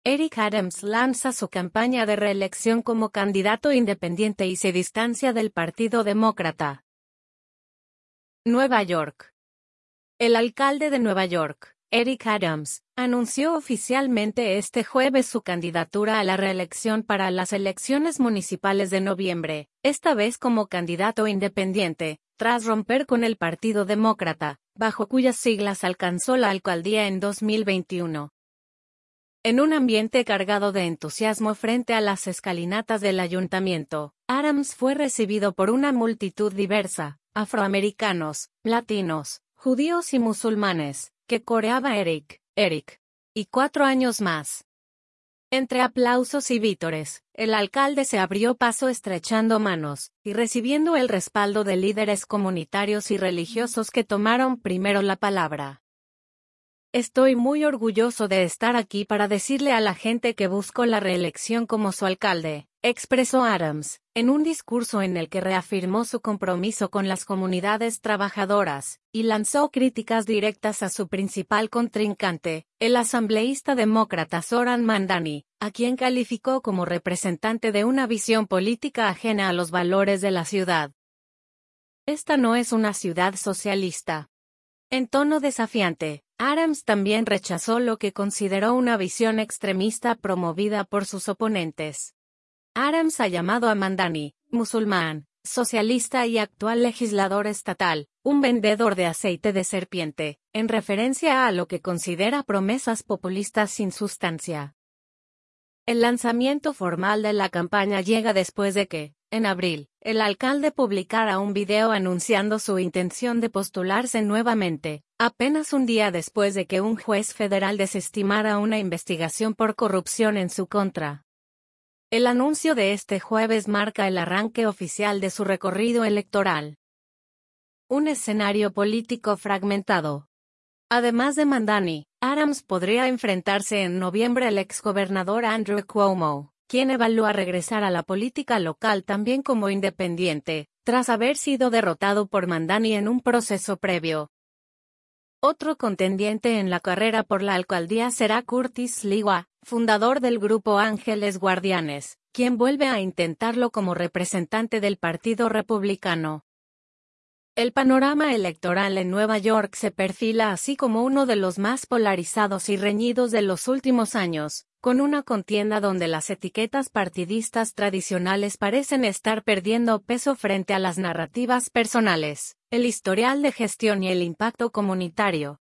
Eric Adams lanza su campaña de reelección como candidato independiente y se distancia del Partido Demócrata. Nueva York. El alcalde de Nueva York, Eric Adams, anunció oficialmente este jueves su candidatura a la reelección para las elecciones municipales de noviembre, esta vez como candidato independiente, tras romper con el Partido Demócrata, bajo cuyas siglas alcanzó la alcaldía en 2021. En un ambiente cargado de entusiasmo frente a las escalinatas del ayuntamiento, Adams fue recibido por una multitud diversa, afroamericanos, latinos, judíos y musulmanes, que coreaba Eric, y 4 años más. Entre aplausos y vítores, el alcalde se abrió paso estrechando manos, y recibiendo el respaldo de líderes comunitarios y religiosos que tomaron primero la palabra. Estoy muy orgulloso de estar aquí para decirle a la gente que busco la reelección como su alcalde, expresó Adams, en un discurso en el que reafirmó su compromiso con las comunidades trabajadoras, y lanzó críticas directas a su principal contrincante, el asambleísta demócrata Zohran Mamdani, a quien calificó como representante de una visión política ajena a los valores de la ciudad. Esta no es una ciudad socialista. En tono desafiante, Adams también rechazó lo que consideró una visión extremista promovida por sus oponentes. Adams ha llamado a Mamdani, musulmán, socialista y actual legislador estatal, un vendedor de aceite de serpiente, en referencia a lo que considera promesas populistas sin sustancia. El lanzamiento formal de la campaña llega después de que, en abril, el alcalde publicara un video anunciando su intención de postularse nuevamente, apenas un día después de que un juez federal desestimara una investigación por corrupción en su contra. El anuncio de este jueves marca el arranque oficial de su recorrido electoral. Un escenario político fragmentado. Además de Mamdani, Adams podría enfrentarse en noviembre al exgobernador Andrew Cuomo, quien evalúa regresar a la política local también como independiente, tras haber sido derrotado por Mamdani en un proceso previo. Otro contendiente en la carrera por la alcaldía será Curtis Sliwa, fundador del grupo Ángeles Guardianes, quien vuelve a intentarlo como representante del Partido Republicano. El panorama electoral en Nueva York se perfila así como uno de los más polarizados y reñidos de los últimos años, con una contienda donde las etiquetas partidistas tradicionales parecen estar perdiendo peso frente a las narrativas personales, el historial de gestión y el impacto comunitario.